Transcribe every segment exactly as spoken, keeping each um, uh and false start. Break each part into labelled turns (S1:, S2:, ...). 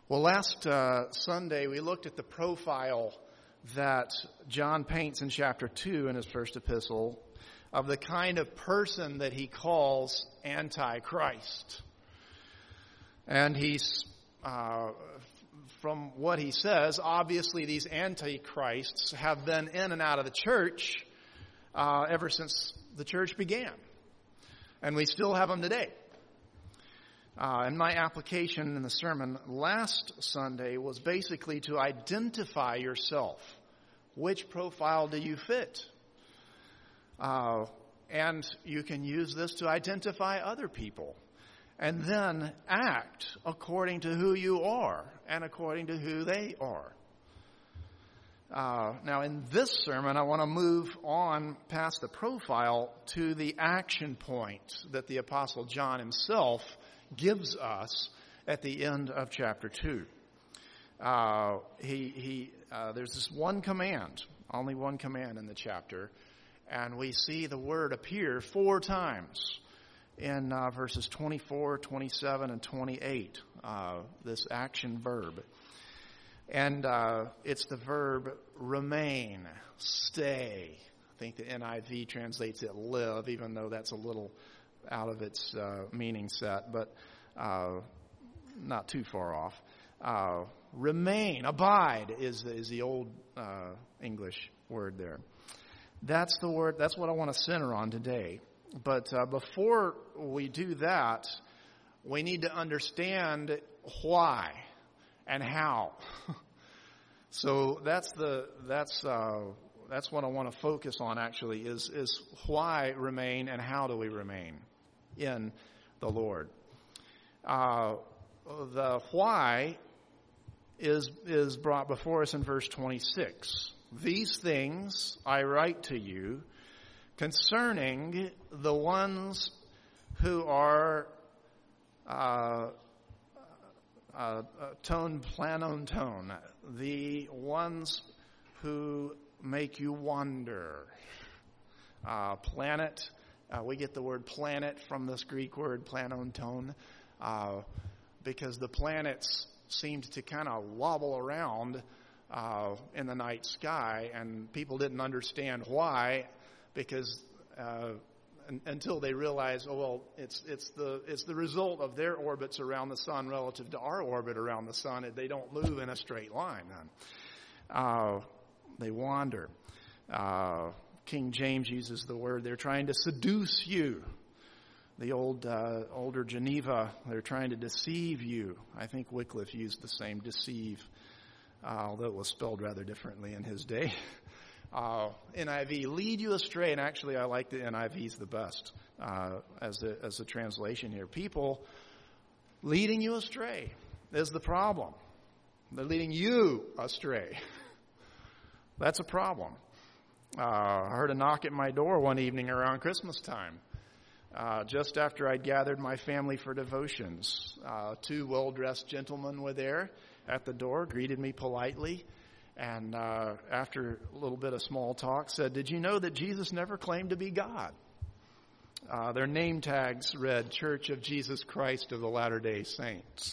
S1: Well, last uh, Sunday we looked at the profile that John paints in chapter two in his first epistle of the kind of person that he calls Antichrist. And he's, uh, from what he says, obviously these Antichrists have been in and out of the church uh, ever since the church began. And we still have them today. Uh, and my application in the sermon last Sunday was basically to identify yourself. Which profile do you fit? Uh, and you can use this to identify other people. And then act according to who you are and according to who they are. Uh, now in this sermon, I want to move on past the profile to the action point that the Apostle John himself gives us at the end of chapter two. Uh, he, he, uh, there's this one command, only one command in the chapter, and we see the word appear four times in uh, verses twenty-four, twenty-seven, and twenty-eight, uh, this action verb. And uh, it's the verb remain, stay. I think the N I V translates it live, even though that's a little out of its uh, meaning set, but uh, not too far off. Uh, remain, abide is the, is the old uh, English word there. That's the word. That's what I want to center on today. But uh, before we do that, we need to understand why and how. So that's the that's uh, that's what I want to focus on. Actually, is is why remain and how do we remain in the Lord. Uh, the why is is brought before us in verse twenty-six. These things I write to you concerning the ones who are uh, uh, tone planon tone, the ones who make you wonder. Uh, planet. Uh, we get the word planet from this Greek word planon tone, uh, because the planets seemed to kind of wobble around uh, in the night sky, and people didn't understand why, because uh, un- until they realized, oh well, it's it's the it's the result of their orbits around the sun relative to our orbit around the sun. They don't move in a straight line. Uh, they wander. Uh, King James uses the word, they're trying to seduce you. The old, uh, older Geneva, they're trying to deceive you. I think Wycliffe used the same, deceive, uh, although it was spelled rather differently in his day. Uh, N I V, lead you astray, and actually I like the N I V's the best uh, as a, as a translation here. People leading you astray is the problem. They're leading you astray. That's a problem. Uh, I heard a knock at my door one evening around Christmas time, uh, just after I'd gathered my family for devotions. Uh, two well-dressed gentlemen were there at the door, greeted me politely, and uh, after a little bit of small talk said, "Did you know that Jesus never claimed to be God?" Uh, their name tags read, Church of Jesus Christ of the Latter-day Saints.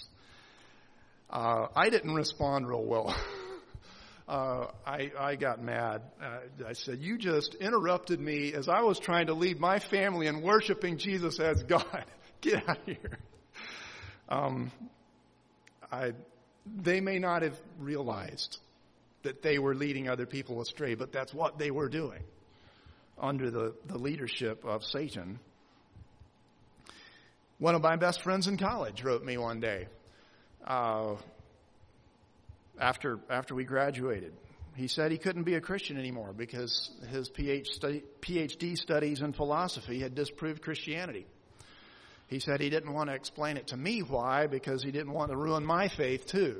S1: Uh, I didn't respond real well. Uh, I, I got mad. Uh, I said, you just interrupted me as I was trying to lead my family in worshiping Jesus as God. Get out of here. Um, I, they may not have realized that they were leading other people astray, but that's what they were doing under the, the leadership of Satan. One of my best friends in college wrote me one day. Uh, After after we graduated, he said he couldn't be a Christian anymore because his PhD studies in philosophy had disproved Christianity. He said he didn't want to explain it to me why, because he didn't want to ruin my faith too.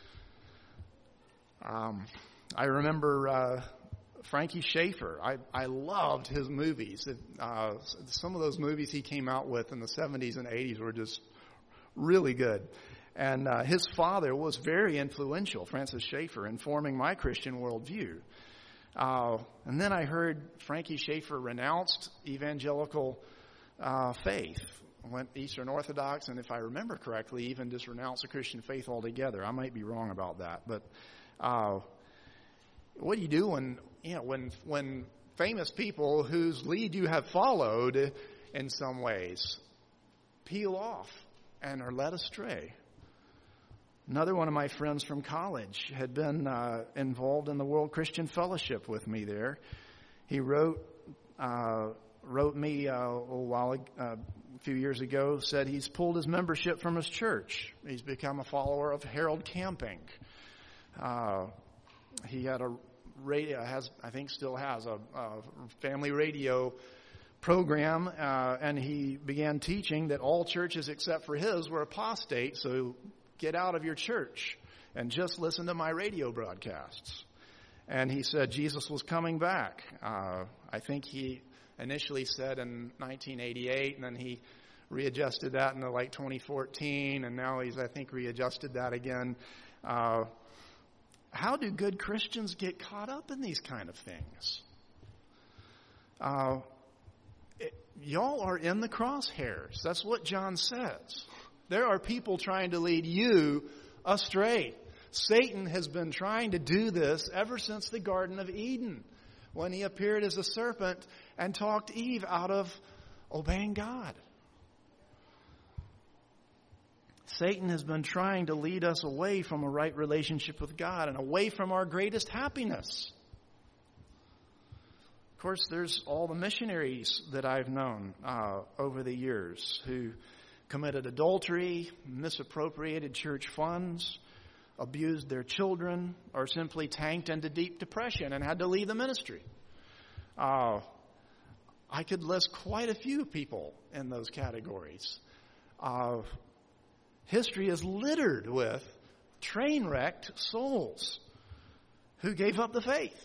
S1: Um, I remember uh, Frankie Schaefer. I, I loved his movies. Uh, some of those movies he came out with in the seventies and eighties were just really good. And uh, his father was very influential, Francis Schaeffer, in forming my Christian worldview. Uh, and then I heard Frankie Schaefer renounced evangelical uh, faith went Eastern Orthodox, and if I remember correctly, even just renounced the Christian faith altogether. I might be wrong about that, but uh, what do you do when you know when when famous people whose lead you have followed in some ways peel off and are led astray? Another one of my friends from college had been uh, involved in the World Christian Fellowship with me there. He wrote uh, wrote me uh, a while uh, a few years ago, said he's pulled his membership from his church. He's become a follower of Harold Camping. Uh, he had a radio, has I think still has a, a family radio program, uh, and he began teaching that all churches except for his were apostate, so get out of your church and just listen to my radio broadcasts. And he said Jesus was coming back. Uh, I think he initially said in nineteen eighty-eight, and then he readjusted that into like twenty fourteen, and now he's, I think, readjusted that again. Uh, how do good Christians get caught up in these kind of things? Uh, it, y'all are in the crosshairs. That's what John says. There are people trying to lead you astray. Satan has been trying to do this ever since the Garden of Eden, when he appeared as a serpent and talked Eve out of obeying God. Satan has been trying to lead us away from a right relationship with God and away from our greatest happiness. Of course, there's all the missionaries that I've known uh, over the years who committed adultery, misappropriated church funds, abused their children, or simply tanked into deep depression and had to leave the ministry. Uh, I could list quite a few people in those categories. Uh, history is littered with train-wrecked souls who gave up the faith.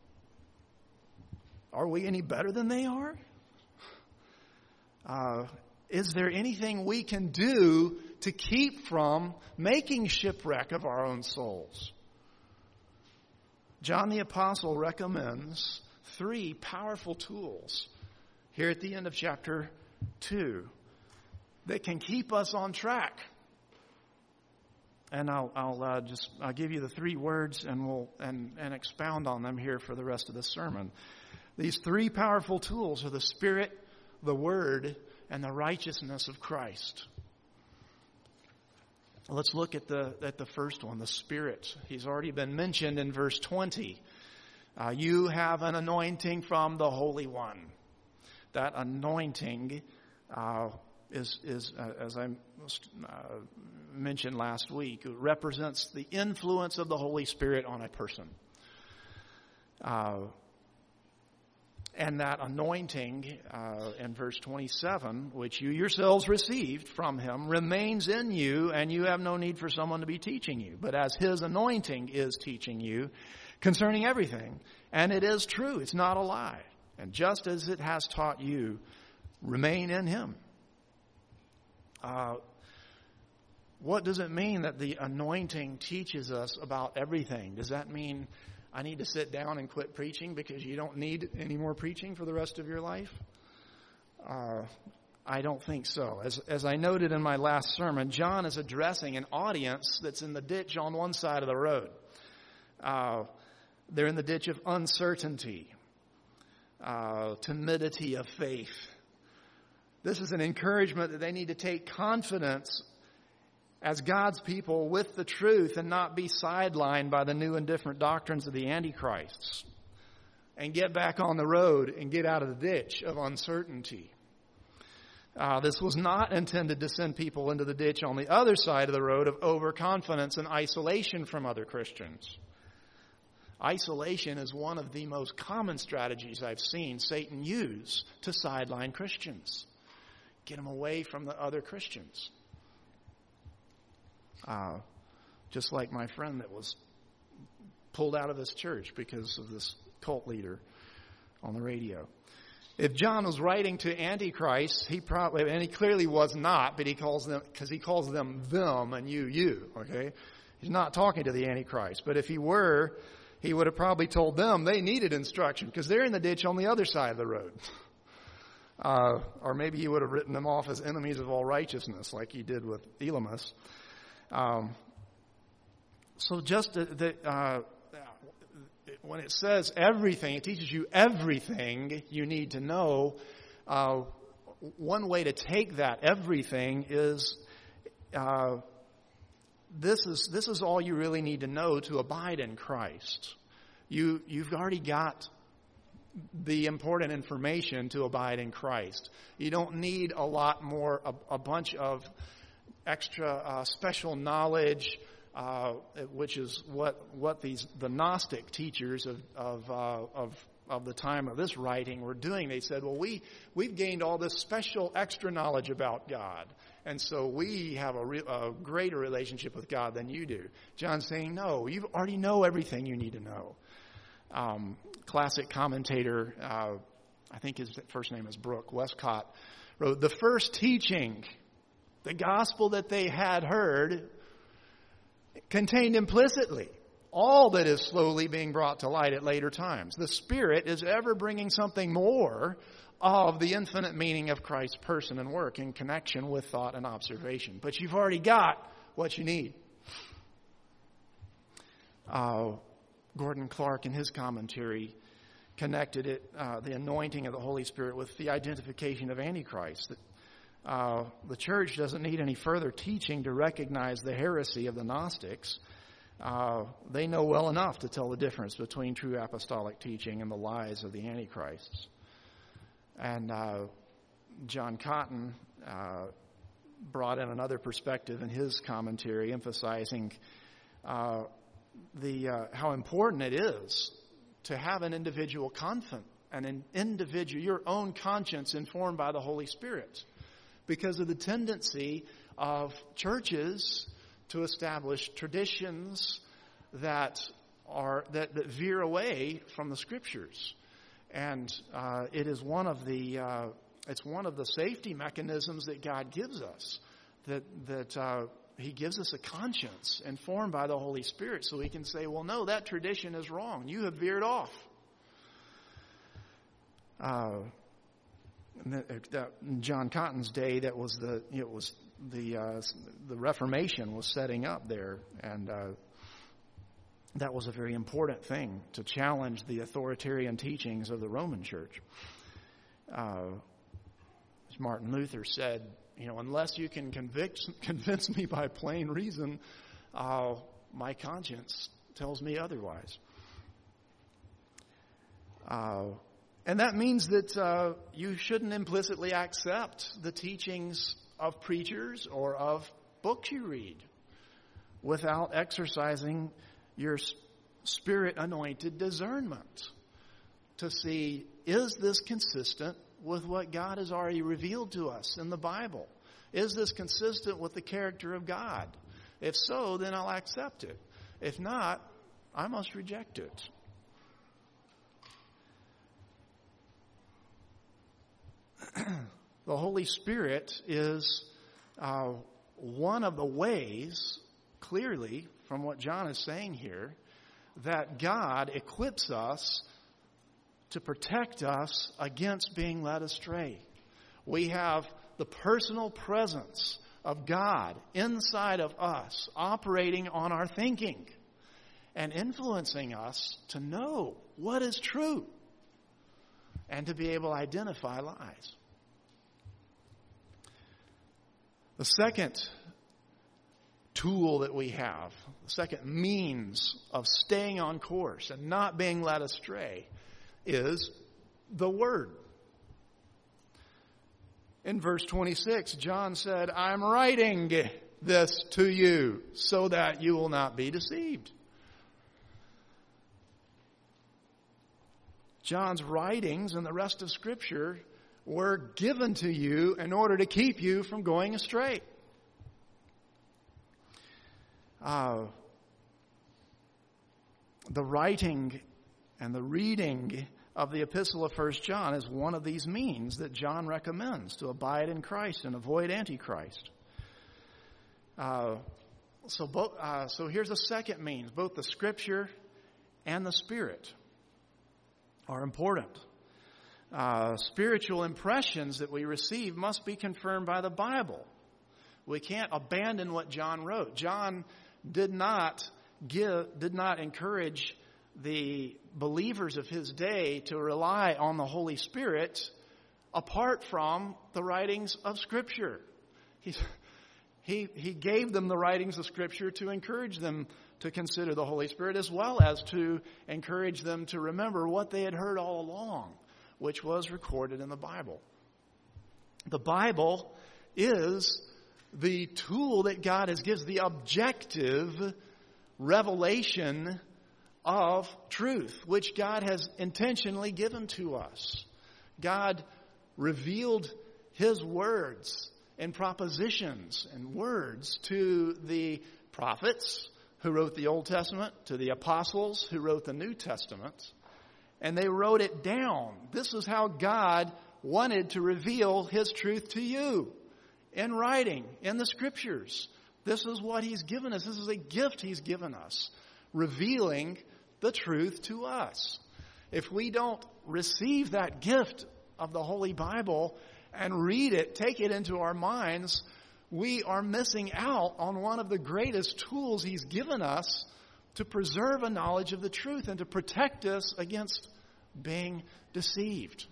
S1: Are we any better than they are? Uh, is there anything we can do to keep from making shipwreck of our own souls? John the Apostle recommends three powerful tools here at the end of chapter two that can keep us on track. And I'll, I'll uh, just I'll give you the three words, and we'll and, and expound on them here for the rest of the sermon. These three powerful tools are the Spirit, the Word, and the righteousness of Christ. Let's look at the at the first one, the Spirit. He's already been mentioned in verse twenty. Uh, you have an anointing from the Holy One. That anointing uh, is is uh, as I uh, mentioned last week, it represents the influence of the Holy Spirit on a person. Uh, And that anointing, uh, in verse twenty-seven, which you yourselves received from him, remains in you, and you have no need for someone to be teaching you. But as his anointing is teaching you concerning everything, and it is true, it's not a lie. And just as it has taught you, remain in him. Uh, what does it mean that the anointing teaches us about everything? Does that mean I need to sit down and quit preaching because you don't need any more preaching for the rest of your life? Uh, I don't think so. As, as I noted in my last sermon, John is addressing an audience that's in the ditch on one side of the road. Uh, they're in the ditch of uncertainty, uh, timidity of faith. This is an encouragement that they need to take confidence as God's people with the truth and not be sidelined by the new and different doctrines of the Antichrists, and get back on the road and get out of the ditch of uncertainty. Uh, this was not intended to send people into the ditch on the other side of the road of overconfidence and isolation from other Christians. Isolation is one of the most common strategies I've seen Satan use to sideline Christians. Get them away from the other Christians. Uh, just like my friend that was pulled out of his church because of this cult leader on the radio. If John was writing to Antichrist, he probably, and he clearly was not, but he calls them, because he calls them them and you, you, okay? He's not talking to the Antichrist. But if he were, he would have probably told them they needed instruction because they're in the ditch on the other side of the road. Uh, or maybe he would have written them off as enemies of all righteousness, like he did with Elymas. Um, so just the, the, uh, when it says everything, it teaches you everything you need to know. Uh, one way to take that everything is uh, this is this is all you really need to know to abide in Christ. You you've already got the important information to abide in Christ. You don't need a lot more, a, a bunch of extra uh, special knowledge, uh, which is what what these the Gnostic teachers of of, uh, of of the time of this writing were doing. They said, well, we we've gained all this special extra knowledge about God, and so we have a, re- a greater relationship with God than you do. John's saying, no, you already know everything you need to know. Um, classic commentator, uh, I think his first name is Brooke Westcott, wrote, the first teaching, the gospel that they had heard, contained implicitly all that is slowly being brought to light at later times. The Spirit is ever bringing something more of the infinite meaning of Christ's person and work in connection with thought and observation. But you've already got what you need. Uh, Gordon Clark, in his commentary, connected it, uh, the anointing of the Holy Spirit, with the identification of Antichrist. That uh, the church doesn't need any further teaching to recognize the heresy of the Gnostics. Uh, they know well enough to tell the difference between true apostolic teaching and the lies of the Antichrists. And uh, John Cotton uh, brought in another perspective in his commentary, emphasizing uh, the uh, how important it is to have an individual confidence, an individual, your own conscience informed by the Holy Spirit, because of the tendency of churches to establish traditions that are that, that veer away from the Scriptures, and uh, it is one of the uh, it's one of the safety mechanisms that God gives us, that that. Uh, He gives us a conscience informed by the Holy Spirit, so we can say, well, no, that tradition is wrong. You have veered off. Uh, that, in John Cotton's day, that was the it was the uh, the Reformation was setting up there, and uh, that was a very important thing to challenge the authoritarian teachings of the Roman Church. Uh, as Martin Luther said, you know, unless you can convict, convince me by plain reason, uh, my conscience tells me otherwise. Uh, and that means that uh, you shouldn't implicitly accept the teachings of preachers or of books you read without exercising your Spirit-anointed discernment to see, is this consistent with what God has already revealed to us in the Bible? Is this consistent with the character of God? If so, then I'll accept it. If not, I must reject it. The Holy Spirit is uh, one of the ways, clearly, from what John is saying here, that God equips us to protect us against being led astray. We have the personal presence of God inside of us, operating on our thinking and influencing us to know what is true and to be able to identify lies. The second tool that we have, the second means of staying on course and not being led astray, is the Word. In verse twenty-six, John said, I'm writing this to you so that you will not be deceived. John's writings and the rest of Scripture were given to you in order to keep you from going astray. Uh, the writing and the reading of the Epistle of First John is one of these means that John recommends to abide in Christ and avoid Antichrist. Uh, so, both, uh, so here's a second means. Both the Scripture and the Spirit are important. uh, spiritual impressions that we receive must be confirmed by the Bible. We can't abandon what John wrote. John did not give, did not encourage the believers of his day to rely on the Holy Spirit apart from the writings of Scripture. He, he, he gave them the writings of Scripture to encourage them to consider the Holy Spirit, as well as to encourage them to remember what they had heard all along, which was recorded in the Bible. The Bible is the tool that God has given, the objective revelation of truth, which God has intentionally given to us. God revealed His words and propositions and words to the prophets who wrote the Old Testament, to the apostles who wrote the New Testament, and they wrote it down. This is how God wanted to reveal His truth to you, in writing, in the Scriptures. This is what He's given us. This is a gift He's given us, revealing the truth to us. If we don't receive that gift of the Holy Bible and read it, take it into our minds, we are missing out on one of the greatest tools He's given us to preserve a knowledge of the truth and to protect us against being deceived.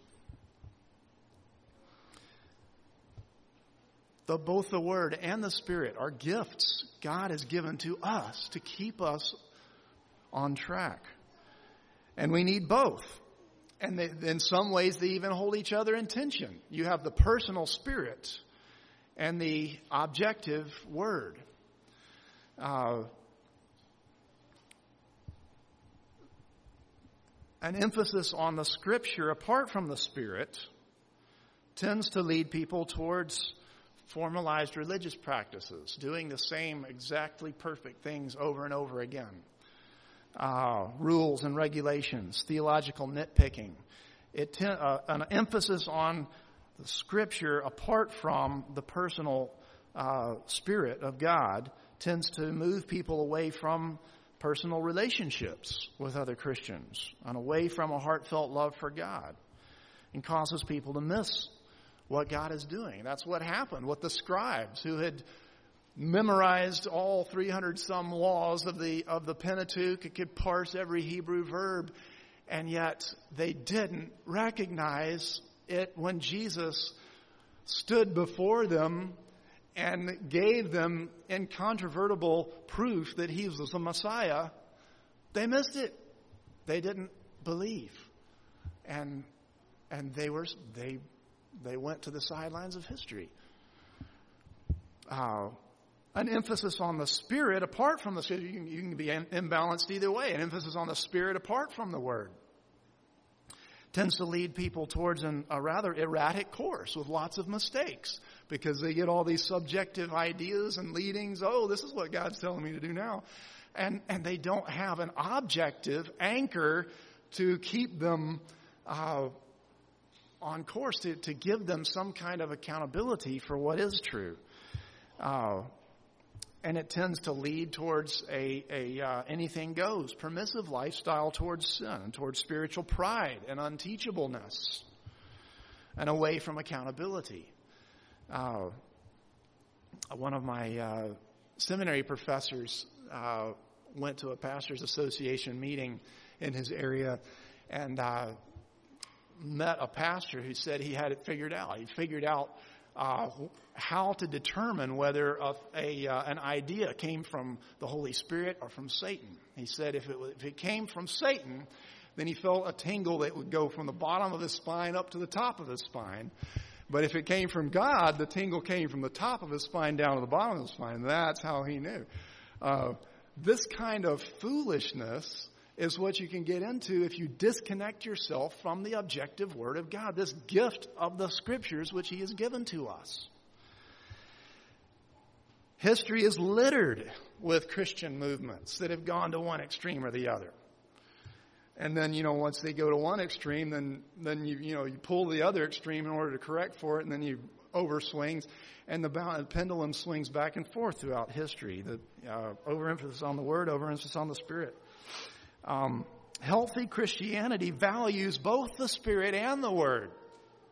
S1: The, both the Word and the Spirit are gifts God has given to us to keep us on track. And we need both. And they, in some ways, they even hold each other in tension. You have the personal Spirit and the objective Word. Uh, an emphasis on the Scripture apart from the Spirit tends to lead people towards formalized religious practices, doing the same exactly perfect things over and over again. Uh, rules and regulations, theological nitpicking. It ten, uh, an emphasis on the Scripture apart from the personal uh, Spirit of God tends to move people away from personal relationships with other Christians and away from a heartfelt love for God, and causes people to miss what God is doing. That's what happened with the scribes who had memorized all three hundred some laws of the of the Pentateuch. It could parse every Hebrew verb, and yet they didn't recognize it when Jesus stood before them and gave them incontrovertible proof that He was the Messiah. They missed it. They didn't believe, and and they were they they went to the sidelines of history. Uh, An emphasis on the Spirit apart from the Spirit. You can, you can be imbalanced either way. An emphasis on the Spirit apart from the Word tends to lead people towards an, a rather erratic course with lots of mistakes, because they get all these subjective ideas and leadings. Oh, this is what God's telling me to do now. And, and they don't have an objective anchor to keep them uh, on course, to, to give them some kind of accountability for what is true. Uh, And it tends to lead towards a, a uh, anything goes, permissive lifestyle towards sin and towards spiritual pride and unteachableness, and away from accountability. Uh, one of my uh, seminary professors uh, went to a pastors' association meeting in his area and uh, met a pastor who said he had it figured out. He figured out Uh, how to determine whether a, a uh, an idea came from the Holy Spirit or from Satan. He said if it was, if it came from Satan, then he felt a tingle that would go from the bottom of his spine up to the top of his spine. But if it came from God, the tingle came from the top of his spine down to the bottom of his spine. And that's how he knew. Uh, this kind of foolishness is what you can get into if you disconnect yourself from the objective Word of God, this gift of the Scriptures which He has given to us. History is littered with Christian movements that have gone to one extreme or the other. And then, you know, once they go to one extreme, then then you you know you pull the other extreme in order to correct for it, and then you overswings, and the, the pendulum swings back and forth throughout history. The uh, overemphasis on the Word, overemphasis on the Spirit. Um, healthy Christianity values both the Spirit and the Word.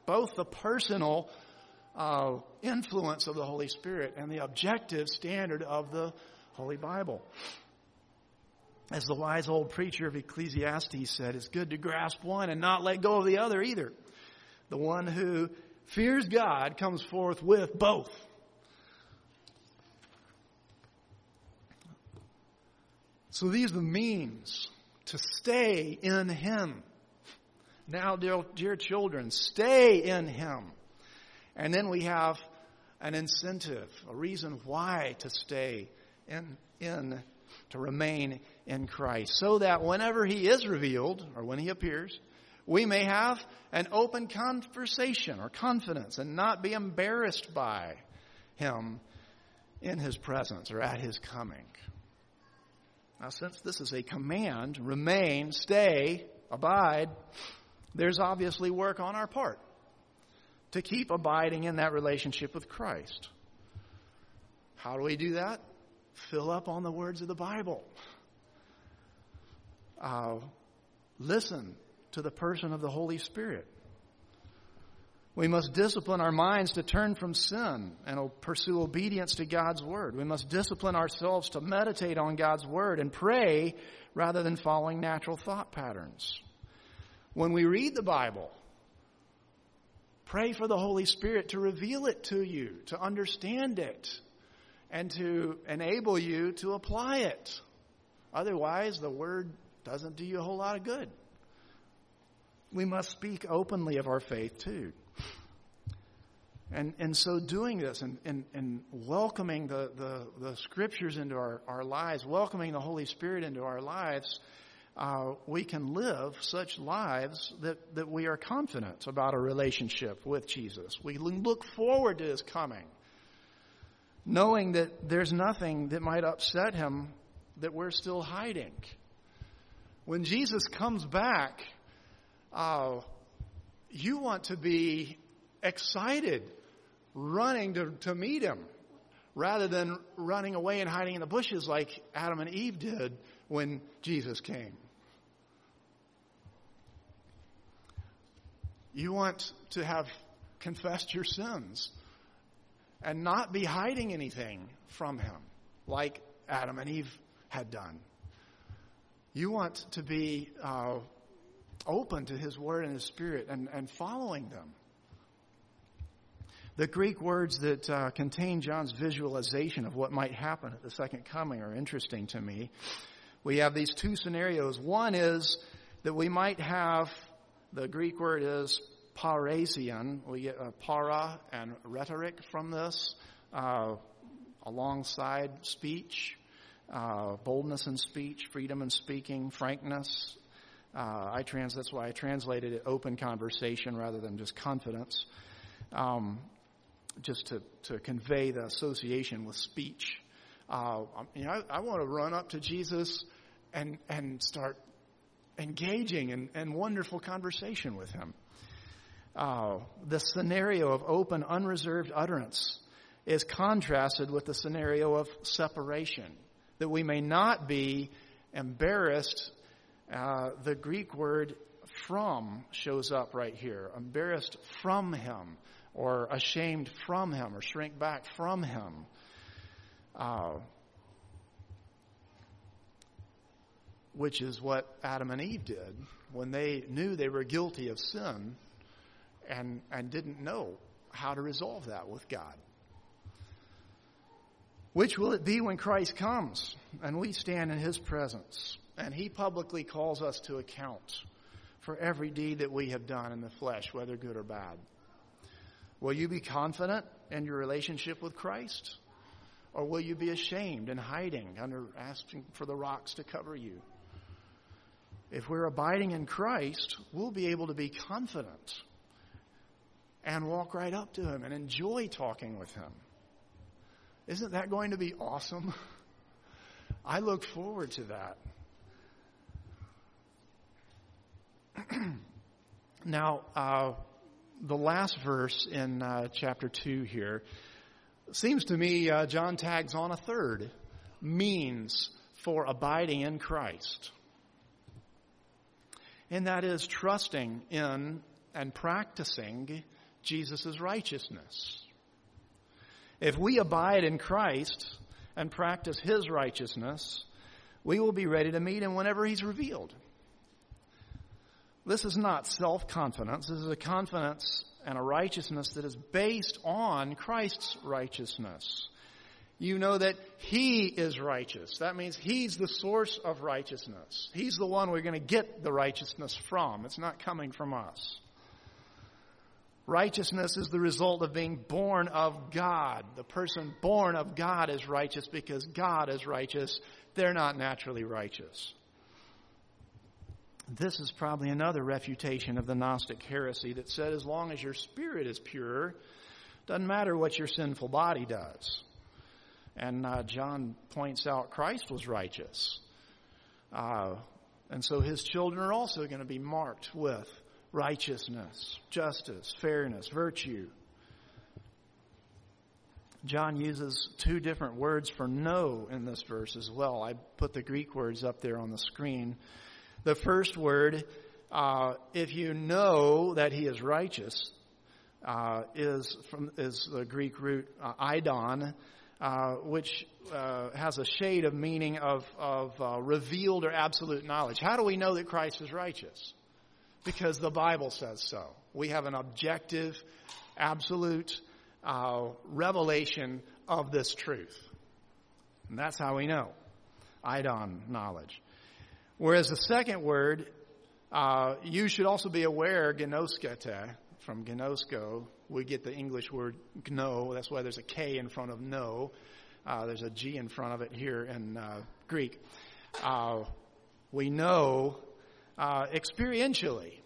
S1: both the personal uh, influence of the Holy Spirit and the objective standard of the Holy Bible. As the wise old preacher of Ecclesiastes said, it's good to grasp one and not let go of the other either. The one who fears God comes forth with both. So these are the means to stay in Him. Now, dear, dear children, stay in Him. And then we have an incentive, a reason why to stay in, in, to remain in Christ. So that whenever He is revealed, or when He appears, we may have an open conversation or confidence and not be embarrassed by Him in His presence or at His coming. Now, since this is a command, remain, stay, abide, there's obviously work on our part to keep abiding in that relationship with Christ. How do we do that? Fill up on the words of the Bible. Uh, listen to the person of the Holy Spirit. We must discipline our minds to turn from sin and pursue obedience to God's Word. We must discipline ourselves to meditate on God's Word and pray rather than following natural thought patterns. When we read the Bible, pray for the Holy Spirit to reveal it to you, to understand it, and to enable you to apply it. Otherwise, the Word doesn't do you a whole lot of good. We must speak openly of our faith too. And and so doing this and, and, and welcoming the, the, the Scriptures into our, our lives, welcoming the Holy Spirit into our lives, uh, we can live such lives that, that we are confident about a relationship with Jesus. We look forward to His coming, knowing that there's nothing that might upset Him that we're still hiding. When Jesus comes back, uh, you want to be excited, running to, to meet Him, rather than running away and hiding in the bushes like Adam and Eve did when Jesus came. You want to have confessed your sins and not be hiding anything from Him like Adam and Eve had done. You want to be uh, open to His Word and His Spirit and, and following them. The Greek words that uh, contain John's visualization of what might happen at the second coming are interesting to me. We have these two scenarios. One is that we might have, the Greek word is paraision. We get uh, para and rhetoric from this, uh, alongside speech, uh, boldness in speech, freedom in speaking, frankness. Uh, I trans. That's why I translated it open conversation rather than just confidence. Um, just to, to convey the association with speech. Uh, you know, I, I want to run up to Jesus and and start engaging in, in wonderful conversation with Him. Uh, the scenario of open, unreserved utterance is contrasted with the scenario of separation, that we may not be embarrassed. Uh, the Greek word from shows up right here. Embarrassed from Him, or ashamed from Him, or shrink back from Him. Uh, which is what Adam and Eve did when they knew they were guilty of sin and, and didn't know how to resolve that with God. Which will it be when Christ comes and we stand in His presence and He publicly calls us to account for every deed that we have done in the flesh, whether good or bad? Will you be confident in your relationship with Christ? Or will you be ashamed and hiding under asking for the rocks to cover you? If we're abiding in Christ, we'll be able to be confident and walk right up to Him and enjoy talking with Him. Isn't that going to be awesome? I look forward to that. Now, uh, the last verse in uh, chapter two here, seems to me uh, John tags on a third means for abiding in Christ. And that is trusting in and practicing Jesus' righteousness. If we abide in Christ and practice His righteousness, we will be ready to meet Him whenever He's revealed. This is not self-confidence. This is a confidence and a righteousness that is based on Christ's righteousness. You know that He is righteous. That means He's the source of righteousness. He's the one we're going to get the righteousness from. It's not coming from us. Righteousness is the result of being born of God. The person born of God is righteous because God is righteous. They're not naturally righteous. This is probably another refutation of the Gnostic heresy that said as long as your spirit is pure, doesn't matter what your sinful body does. And uh, John points out Christ was righteous. Uh, and so His children are also going to be marked with righteousness, justice, fairness, virtue. John uses two different words for know in this verse as well. I put the Greek words up there on the screen. The first word, uh, if you know that He is righteous, uh, is from is the Greek root uh, eidon, uh, which uh, has a shade of meaning of, of uh, revealed or absolute knowledge. How do we know that Christ is righteous? Because the Bible says so. We have an objective, absolute uh, revelation of this truth. And that's how we know. Eidon, knowledge. Whereas the second word, uh, you should also be aware, gnoskete, from gnosko, we get the English word gno. That's why there's a K in front of no. Uh, there's a G in front of it here in uh, Greek. Uh, we know uh, experientially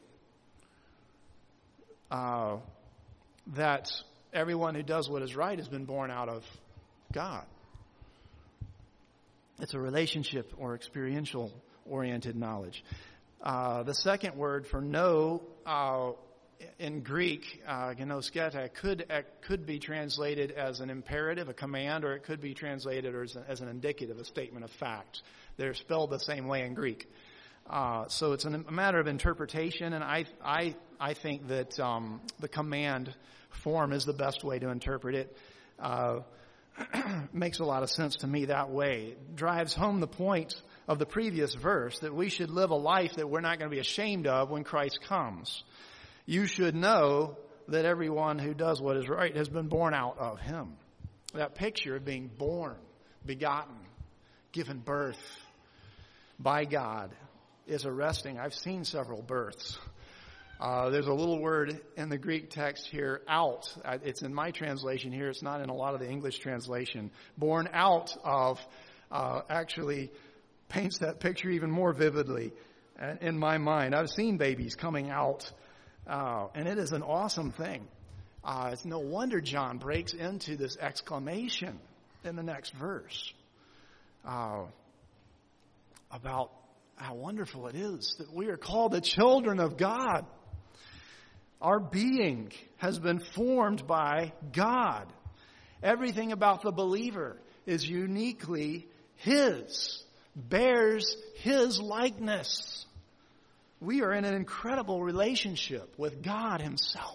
S1: uh, that everyone who does what is right has been born out of God. It's a relationship or experiential oriented knowledge. Uh, the second word for know uh, in Greek, uh, gnoskete, could uh, could be translated as an imperative, a command, or it could be translated as, a, as an indicative, a statement of fact. They're spelled the same way in Greek. Uh, so it's an, a matter of interpretation, and I I I think that um, the command form is the best way to interpret it. Uh, makes a lot of sense to me that way. It drives home the point of the previous verse that we should live a life that we're not going to be ashamed of when Christ comes. You should know that everyone who does what is right has been born out of Him. That picture of being born, begotten, given birth by God is arresting. I've seen several births. Uh, there's a little word in the Greek text here, out. It's in my translation here. It's not in a lot of the English translation. Born out of uh, actually paints that picture even more vividly in my mind. I've seen babies coming out, uh, and it is an awesome thing. Uh, it's no wonder John breaks into this exclamation in the next verse uh, about how wonderful it is that we are called the children of God. Our being has been formed by God. Everything about the believer is uniquely His, bears His likeness. We are in an incredible relationship with God Himself.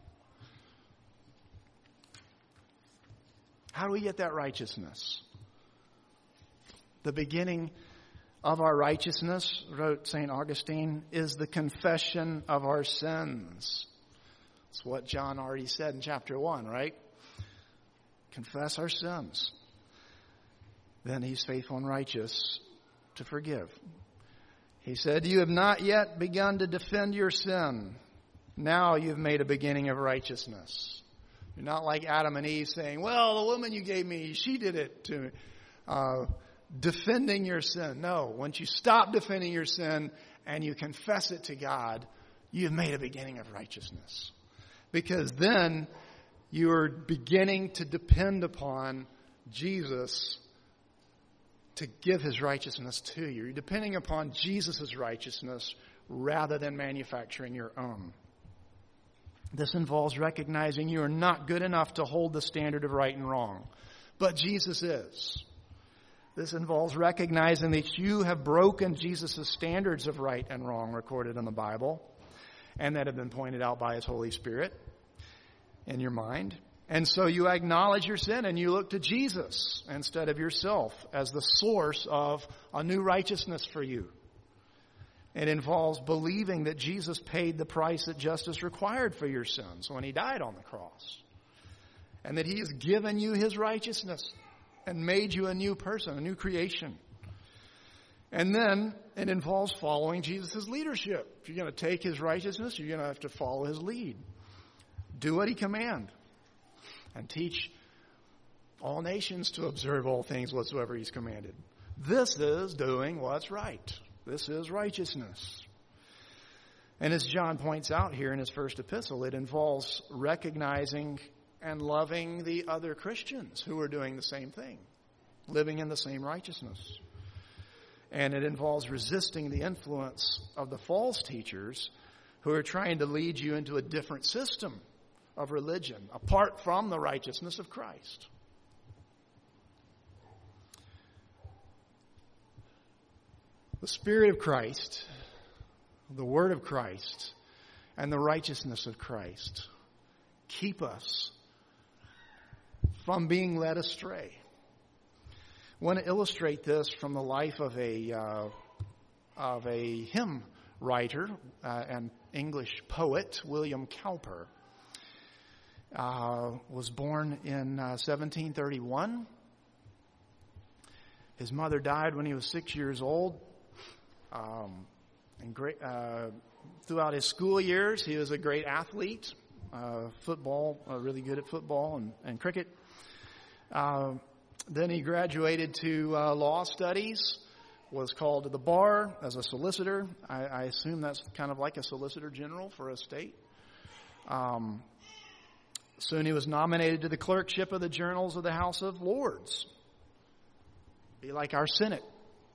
S1: How do we get that righteousness? The beginning of our righteousness, wrote Saint Augustine, is the confession of our sins. That's what John already said in chapter one, right? Confess our sins. Then He's faithful and righteous to forgive. He said, you have not yet begun to defend your sin. Now you've made a beginning of righteousness. You're not like Adam and Eve saying, well, the woman you gave me, she did it to me. Uh, defending your sin. No, once you stop defending your sin and you confess it to God, you've made a beginning of righteousness. Because then you are beginning to depend upon Jesus to give His righteousness to you. You're depending upon Jesus' righteousness rather than manufacturing your own. This involves recognizing you are not good enough to hold the standard of right and wrong, but Jesus is. This involves recognizing that you have broken Jesus' standards of right and wrong recorded in the Bible and that have been pointed out by His Holy Spirit. in your mind. And so you acknowledge your sin and you look to Jesus instead of yourself as the source of a new righteousness for you. It involves believing that Jesus paid the price that justice required for your sins when he died on the cross. And that he has given you his righteousness and made you a new person, a new creation. And then it involves following Jesus' leadership. If you're going to take his righteousness, you're going to have to follow his lead. Do what he commands. And teach all nations to observe all things whatsoever he's commanded. This is doing what's right. This is righteousness. And as John points out here in his first epistle, it involves recognizing and loving the other Christians who are doing the same thing, living in the same righteousness. And it involves resisting the influence of the false teachers who are trying to lead you into a different system of religion, apart from the righteousness of Christ. The Spirit of Christ, the Word of Christ, and the righteousness of Christ keep us from being led astray. I want to illustrate this from the life of a uh, of a hymn writer uh, and English poet, William Cowper. Uh, was born in uh, seventeen thirty-one. His mother died when he was six years old. Um, and great, uh, throughout his school years, he was a great athlete, uh, football, uh, really good at football and, and cricket. Uh, then he graduated to uh, law studies, was called to the bar as a solicitor. I, I assume that's kind of like a solicitor general for a state. Um, Soon he was nominated to the clerkship of the Journals of the House of Lords. Be like our Senate.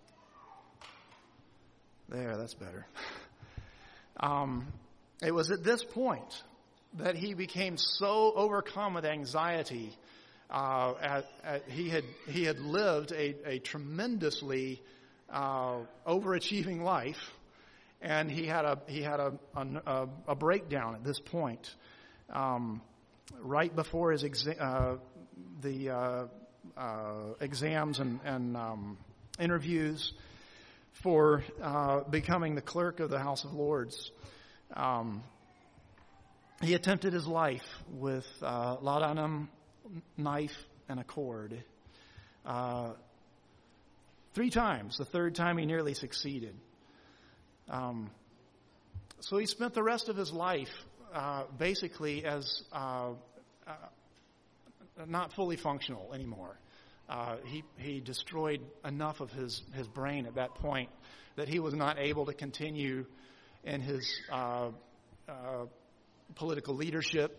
S1: There, that's better. Um, it was at this point that he became so overcome with anxiety. Uh, at, at, he had he had lived a, a tremendously uh, overachieving life, and he had a he had a a, a breakdown at this point. Um, Right before his exa- uh, the uh, uh, exams and, and um, interviews for uh, becoming the clerk of the House of Lords, um, he attempted his life with uh, laudanum, knife, and a cord. Uh, three times. The third time he nearly succeeded. Um, so he spent the rest of his life Uh, basically as uh, uh, not fully functional anymore. Uh, he he destroyed enough of his, his brain at that point that he was not able to continue in his uh, uh, political leadership.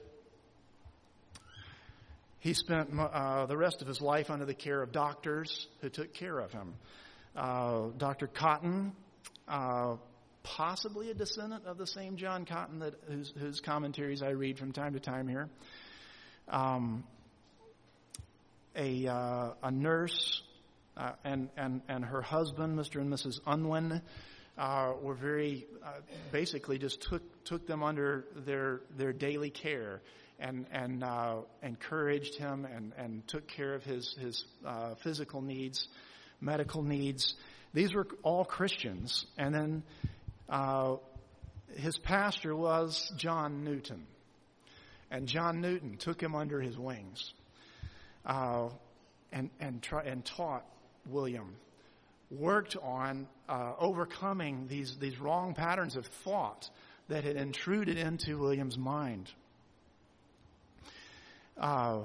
S1: He spent uh, the rest of his life under the care of doctors who took care of him. Uh, Doctor Cotton, uh, possibly a descendant of the same John Cotton that whose, whose commentaries I read from time to time here. Um, a uh, a nurse uh, and and and her husband, Mister and Missus Unwin, uh, were very uh, basically just took took them under their their daily care and and uh, encouraged him and and took care of his his uh, physical needs, medical needs. These were all Christians, and then. Uh, his pastor was John Newton, and John Newton took him under his wings, uh, and and try, and taught William, worked on uh, overcoming these these wrong patterns of thought that had intruded into William's mind. Uh,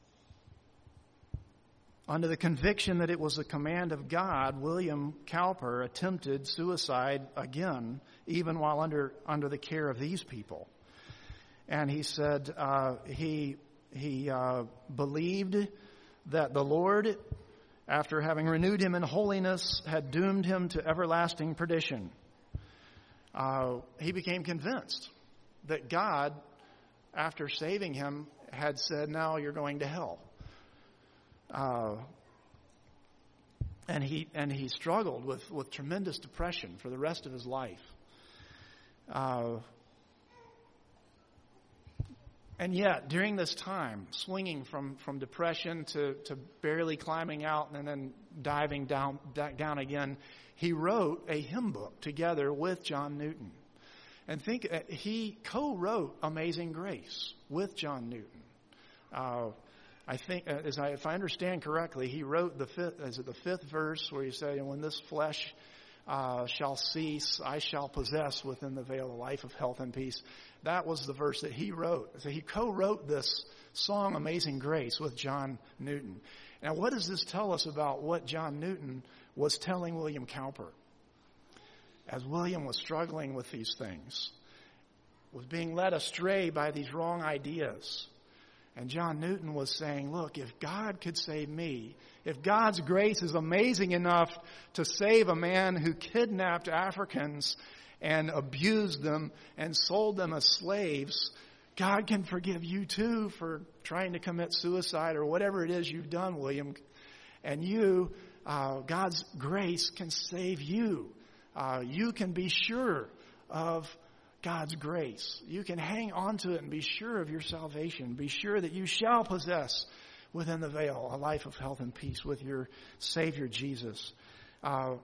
S1: Under the conviction that it was the command of God, William Cowper attempted suicide again, even while under under the care of these people. And he said uh, he he uh, believed that the Lord, after having renewed him in holiness, had doomed him to everlasting perdition. Uh, he became convinced that God, after saving him, had said, "Now you're going to hell." Uh, and he and he struggled with, with tremendous depression for the rest of his life. Uh, And yet, during this time, swinging from, from depression to, to barely climbing out and then diving down, back down again, he wrote a hymn book together with John Newton. And think, uh, he co-wrote Amazing Grace with John Newton. Uh, I think, uh, as I, if I understand correctly, he wrote the fifth, is it the fifth verse where he said, "And when this flesh uh, shall cease, I shall possess within the veil the life of health and peace." That was the verse that he wrote. So he co-wrote this song, Amazing Grace, with John Newton. Now, what does this tell us about what John Newton was telling William Cowper? As William was struggling with these things, was being led astray by these wrong ideas. And John Newton was saying, look, if God could save me, if God's grace is amazing enough to save a man who kidnapped Africans and abused them and sold them as slaves, God can forgive you too for trying to commit suicide or whatever it is you've done, William. And you, uh, God's grace can save you. Uh, you can be sure of God's grace. You can hang on to it and be sure of your salvation. Be sure that you shall possess within the veil a life of health and peace with your Savior Jesus. Uh,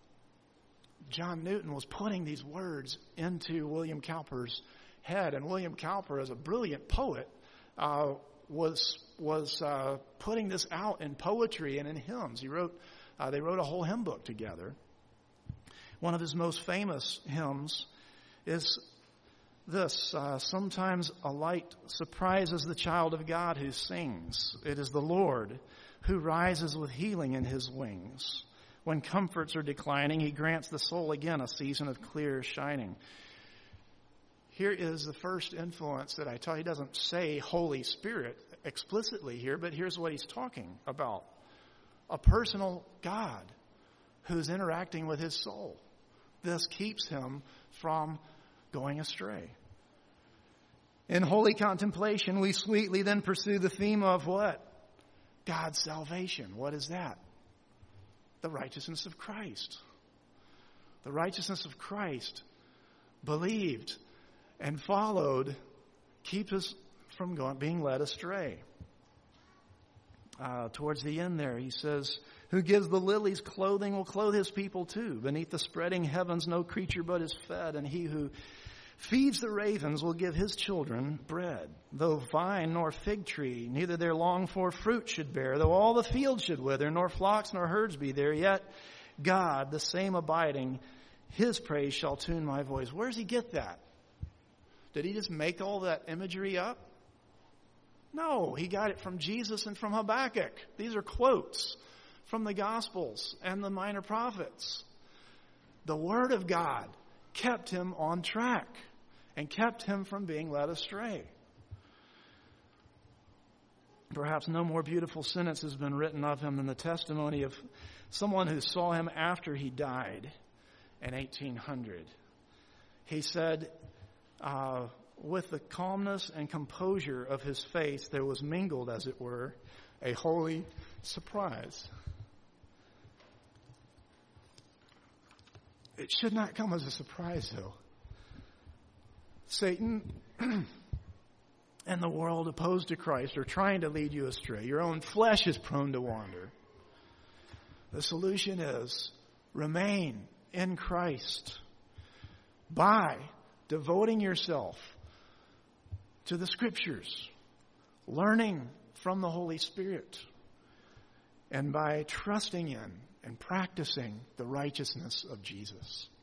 S1: John Newton was putting these words into William Cowper's head, and William Cowper, as a brilliant poet, uh, was was uh, putting this out in poetry and in hymns. He wrote, uh, they wrote a whole hymn book together. One of his most famous hymns is this: uh, "Sometimes a light surprises the child of God who sings. It is the Lord who rises with healing in his wings. When comforts are declining, he grants the soul again a season of clear shining." Here is the first influence that I tell you. He doesn't say Holy Spirit explicitly here, but here's what he's talking about. A personal God who's interacting with his soul. This keeps him from going astray. In holy contemplation, we sweetly then pursue the theme of what? God's salvation. What is that? The righteousness of Christ. The righteousness of Christ, believed and followed, keeps us from going, being led astray. Uh, towards the end there, he says, "Who gives the lilies clothing will clothe his people too. Beneath the spreading heavens no creature but is fed, and he who feeds the ravens will give his children bread. Though vine nor fig tree, neither their longed for fruit should bear, though all the fields should wither, nor flocks nor herds be there, yet God, the same abiding, his praise shall tune my voice." Where does he get that? Did he just make all that imagery up? No, he got it from Jesus and from Habakkuk. These are quotes from the Gospels and the minor prophets. The Word of God kept him on track and kept him from being led astray. Perhaps no more beautiful sentence has been written of him than the testimony of someone who saw him after he died in eighteen hundred. He said, uh, with the calmness and composure of his face, there was mingled, as it were, a holy surprise. It should not come as a surprise, though. Satan and the world opposed to Christ are trying to lead you astray. Your own flesh is prone to wander. The solution is remain in Christ by devoting yourself to the Scriptures, learning from the Holy Spirit, and by trusting in and practicing the righteousness of Jesus.